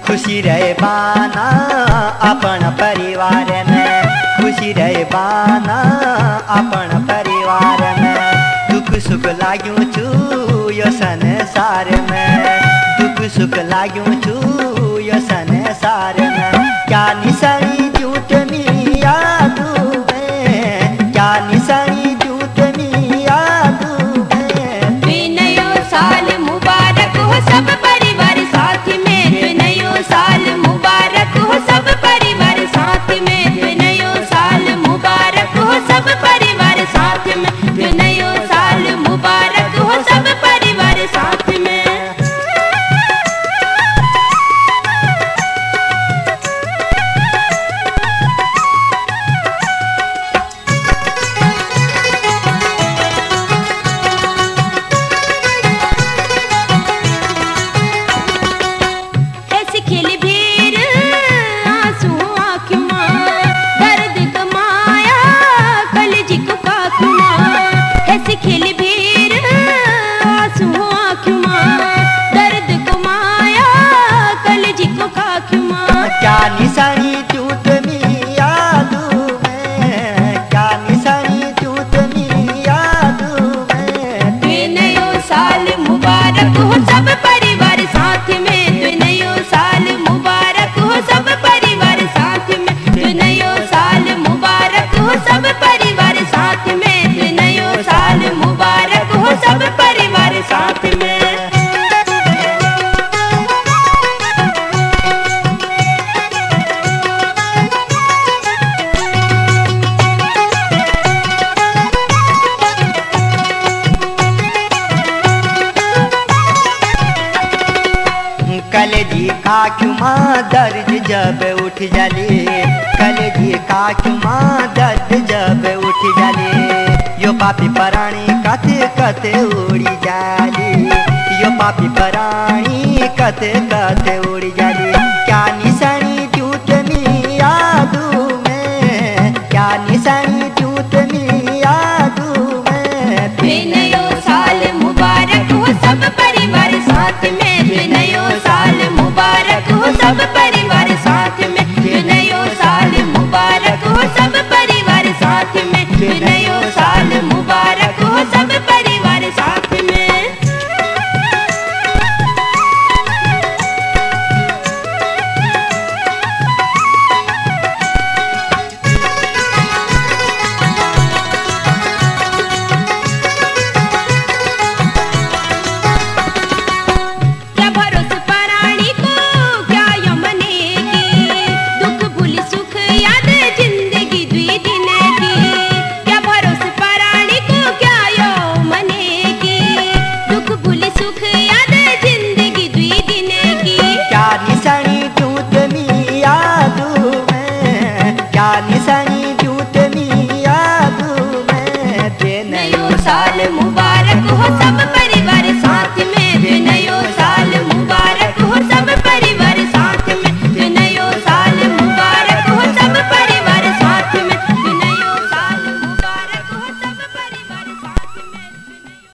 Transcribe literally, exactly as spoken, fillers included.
खुशी रहे बाना अपन परिवार में, खुशी रहे बाना अपन परिवार में। दुख सुख लाग्यूं छू यो संसार में, दुख सुख लाग्यूं छू यो संसार में। क्या निशानी झूठ में यादू में, क्या निशानी झूठ में यादू में। नयो साल मुबारक हो सब परिवार साथ में, नयो साल मुबारक हो सब परिवार साथ में, नयो साल मुबारक हो सब परिवार साथ में, नयो साल मुबारक हो सब परिवार साथ में। क्या निशानी झूठ में यादू में, क्या निशानी झूठ में यादू में। नयो साल मुबारक हो सब परिवार साथ में, नयो साल मुबारक हो सब परिवार साथ में, नयो साल मुबारक हो सब परिवार साथ में, नयो साल मुबारक हो सब परिवार साथ में। कलेजी काक्यू माँ दर्द जब उठ जाले, कलेजी काक्यू माँ दर्द जब उठ जाले। यो पापी प्राणी कते कते उड़ी जाली, यो पापी प्राणी कते कते उड़ी जाली।